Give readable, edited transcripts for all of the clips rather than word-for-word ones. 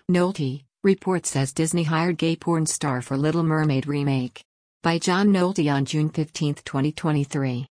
Nolte, report says Disney hired gay porn star for Little Mermaid remake. By John Nolte on June 15, 2023.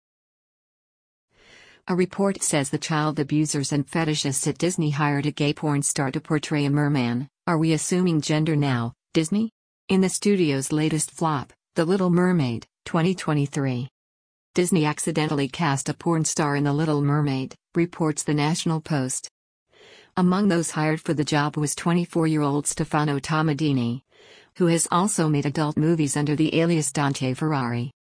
A report says the child abusers and fetishists at Disney hired a gay porn star to portray a merman. Are we assuming gender now, Disney? In the studio's latest flop, The Little Mermaid, 2023. Disney accidentally cast a porn star in The Little Mermaid, reports the National Post. Among those hired for the job was 24-year-old Stefano Tomadini, who has also made adult movies under the alias Dante Ferrari.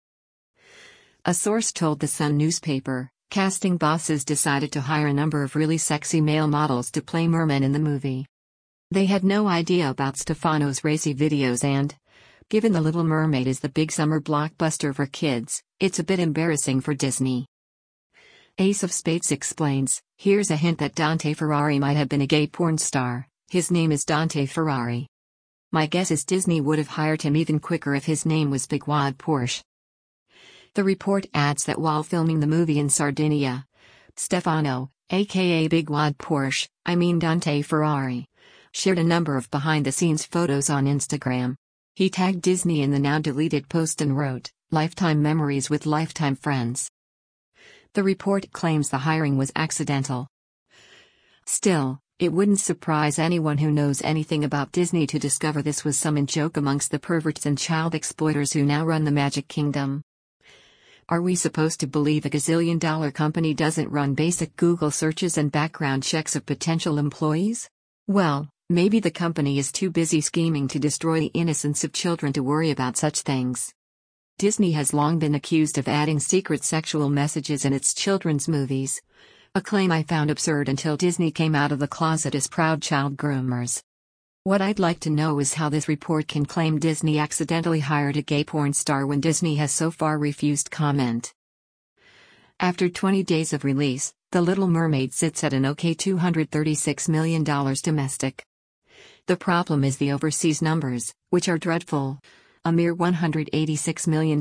A source told The Sun newspaper, casting bosses decided to hire a number of really sexy male models to play mermen in the movie. They had no idea about Stefano's racy videos and, given The Little Mermaid is the big summer blockbuster for kids, it's a bit embarrassing for Disney. Ace of Spades explains, here's a hint that Dante Ferrari might have been a gay porn star. His name is Dante Ferrari. My guess is Disney would have hired him even quicker if his name was Big Wad Porsche. The report adds that while filming the movie in Sardinia, Stefano, aka Big Wad Porsche, Dante Ferrari, shared a number of behind-the-scenes photos on Instagram. He tagged Disney in the now-deleted post and wrote, "Lifetime memories with lifetime friends." The report claims the hiring was accidental. Still, it wouldn't surprise anyone who knows anything about Disney to discover this was some in-joke amongst the perverts and child exploiters who now run the Magic Kingdom. Are we supposed to believe a gazillion-dollar company doesn't run basic Google searches and background checks of potential employees? Well, maybe the company is too busy scheming to destroy the innocence of children to worry about such things. Disney has long been accused of adding secret sexual messages in its children's movies, a claim I found absurd until Disney came out of the closet as proud child groomers. What I'd like to know is how this report can claim Disney accidentally hired a gay porn star when Disney has so far refused comment. After 20 days of release, The Little Mermaid sits at an okay $236 million domestic. The problem is the overseas numbers, which are dreadful. A mere $186 million.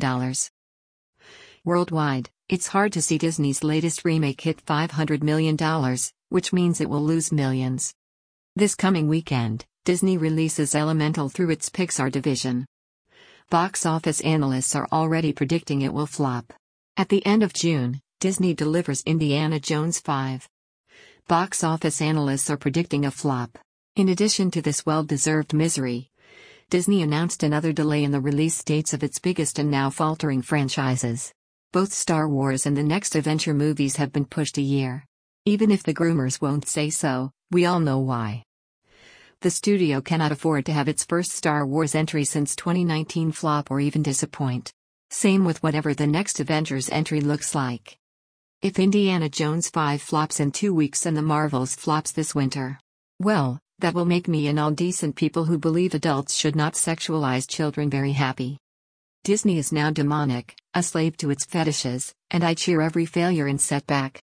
Worldwide, it's hard to see Disney's latest remake hit $500 million, which means it will lose millions. This coming weekend, Disney releases Elemental through its Pixar division. Box office analysts are already predicting it will flop. At the end of June, Disney delivers Indiana Jones 5. Box office analysts are predicting a flop. In addition to this well-deserved misery, Disney announced another delay in the release dates of its biggest and now faltering franchises. Both Star Wars and the next Adventure movies have been pushed a year. Even if the groomers won't say so, we all know why. The studio cannot afford to have its first Star Wars entry since 2019 flop or even disappoint. Same with whatever the next Avengers entry looks like. If Indiana Jones 5 flops in 2 weeks and The Marvels flops this winter, well, that will make me and all decent people who believe adults should not sexualize children very happy. Disney is now demonic, a slave to its fetishes, and I cheer every failure and setback.